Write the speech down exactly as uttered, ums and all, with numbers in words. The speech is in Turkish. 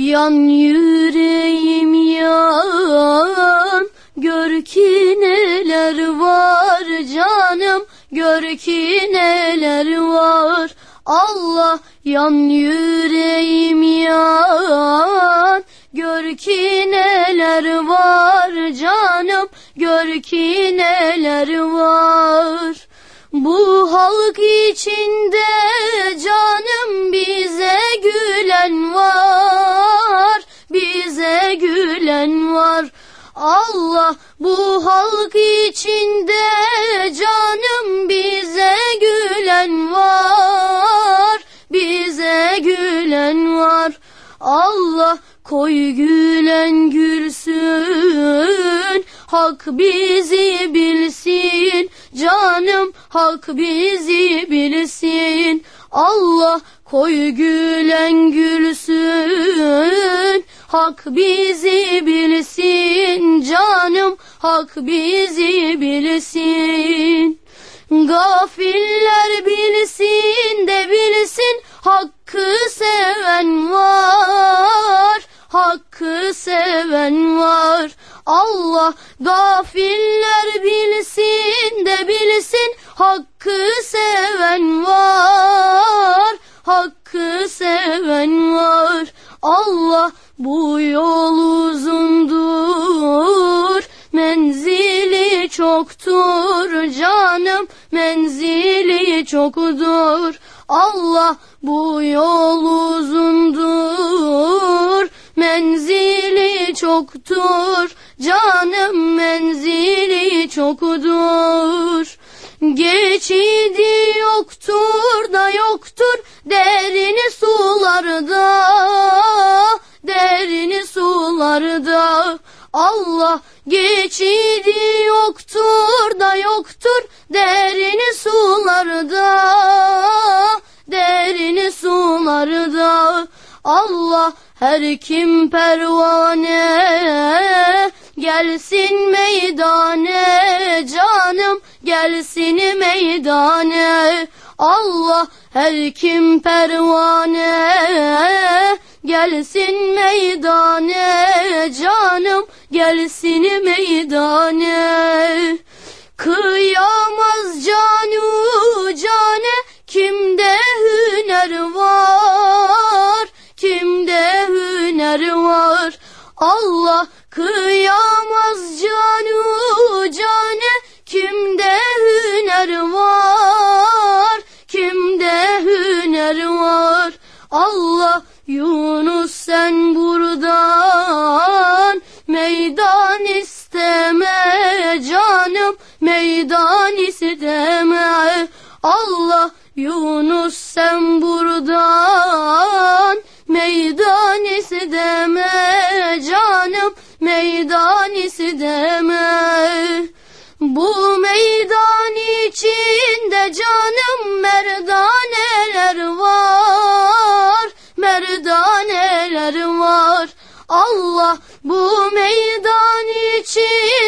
Yan yüreğim yan, gör ki neler var canım, gör ki neler var. Allah, yan yüreğim yan, gör ki neler var canım, gör ki neler var. Bu halk içinde canım bize gülen var, bize gülen var. Allah, bu halk içinde canım bize gülen var, bize gülen var. Allah, koy gülen gülsün, hak bizi bilsin canım, hak bizi bilsin. Allah, koy gülen gülsün, hak bizi bilsin canım, hak bizi bilsin. Gafiller bilsin de bilsin, hakkı seven var, hakkı seven var. Allah, gafiller bilsin de bilsin, hakkı seven var, hakkı seven var. Allah, bu yol uzundur, menzili çoktur canım, menzili çoktur. Allah, bu yol uzundur, menzili çoktur canım, menzili çoktur. Geçidi yoktur da yoktur derini sularda, derini sularda. Allah, geçidi yoktur da yoktur derini sularda, derini sularda. Allah, her kim pervane gelsin meydane canım, gelsin meydane. Allah, her kim pervane gelsin meydane canım, gelsin meydane. Kıyamaz canu cane, kimde hüner var, kimde hüner var. Allah, kıyamaz canu cane, kimde hüner var, kimde hüner var. Allah, Yunus sen buradan meydan isteme canım, meydan isteme. Allah, Yunus sen buradan meydan isteme canım, meydan isteme. Bu meydan içinde canım merdaneler var, merdaneler var. Allah, bu meydan için